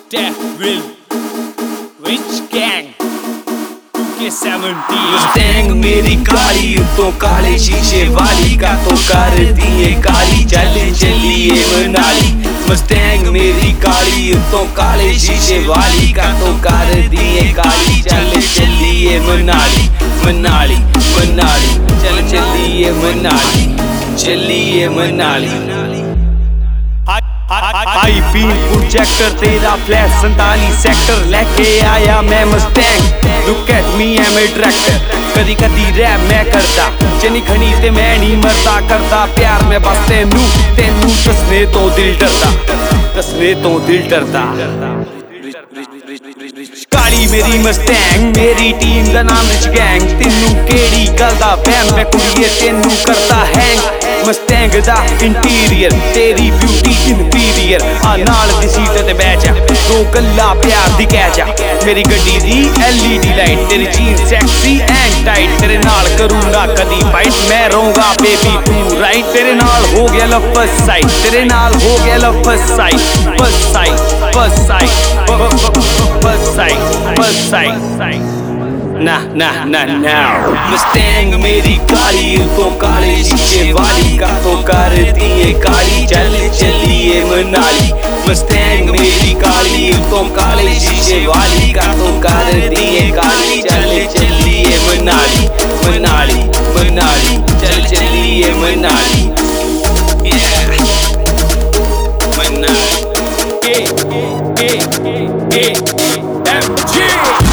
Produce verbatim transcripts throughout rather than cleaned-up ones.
Devil, Rich Gang, two K seventeen। Mustang मेरी काली तो काले शीशे वाली का तो कर दिए काली चल चलिए मनाली। मुस्तैंग मेरी काली तो काले शीशे वाली का तो कर दिए काली चल चलिए मनाली मनाली मनाली चल चलिए मनाली चलिए मनाली। आई पी प्रोजेक्टर तेरा फ्लैश सैंतालीस सेक्टर लेके आया मैं Mustang. Look at me M A director कदी कदी रैप मैं करदा जनी खनी ते मैं नहीं मरदा करदा प्यार में बस तेनू तेनू दसने तो दिल डरदा दसने तो दिल डरदा। काली मेरी मुस्तैंग मेरी टीम दा नाम रिच गैंग तेनू केड़ी गल दा वहम मैं कुड़िए तेनू करदा हैंग। मुस्तैंग दा इंटीरियर तेरी ब्यूटी इंफीरियर आ नाल दी सीट ते बैठ जा दो गल्ला प्यार दी कह जा। मेरी गड्डी दी एल ई डी लाइट तेरी जीन्स सेक्सी एंड टाइट तेरे नाल करूंगा कदी फाइट मैं रहूंगा बेबी तू राइट। तेरे नाल हो गया लव फर्स्ट साइट तेरे नाल हो गया love first sight first sight first sight first sight first sight ना ना ना ना। मुस्तैंग मेरी काली तो काले शीशे वाली का तो कर दिए काली चल चलिए मनाली। मुस्तैंग मेरी काली तो काले शीशे वाली का तो कर दिए काली चल चलिए मनाली मनाली मनाली चल चलिए Manali Manali. A A A M G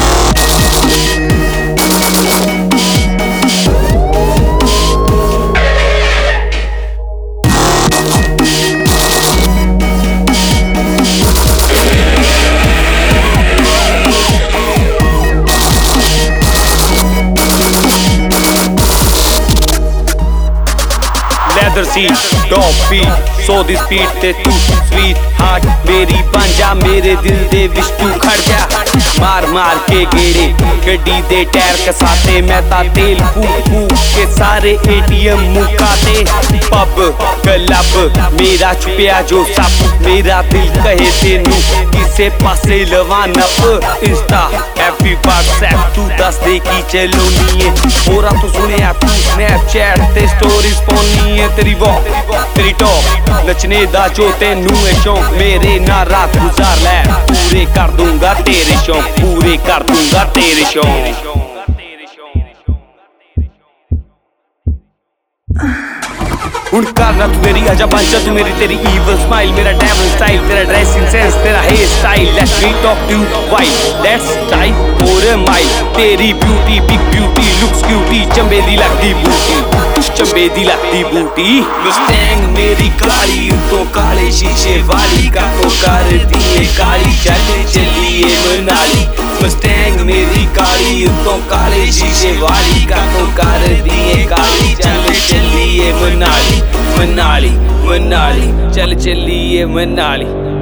leather seat top beat सौ दी स्पीड ते तू स्वीट हार्ट मेरी बन जा मेरे दिल दे विच तू खड़ जा। मार मार के गेड़े गड्डी दे टायर कसाते मैं ता तेल फूक फूक के सारे ए टी एम मुकाते। पब क्लब मेरा छुपिया जो सप मेरा दिल कहे तेनू किसे पासे लवाना इंस्टा हैप्पी व्हाट्सएप तू दस दे की चलोनी है होरा तू सुनिया तू स्नैपचैट ते स्टोरीज पाउनी है तेरी वॉक तेरी टॉक नचने दा जो तेनू है शौक मेरे ना रात गुजार ले पूरे कर दूंगा तेरे शौक पूरे कर दूंगा तेरे शौक। हुन करना तू मेरी आजा बंचा तू मेरी तेरी evil smile मेरा devil style तेरा dressing sense तेरा hair style let me talk to you while let's try for a mile। तेरी beauty big beauty looks cutie चंबे दी लगदी बूटी चंबे दी लगदी बूटी। मुस्तैंग मेरी काली तो काले शीशे वाली का तो कर दिए काली चल चलिए मनाली। मुस्तैंग मेरी काली तो काले शीशे वाली का तो कर दिए काली चल चलिए मनाली मनाली मनाली चल चलिए मनाली।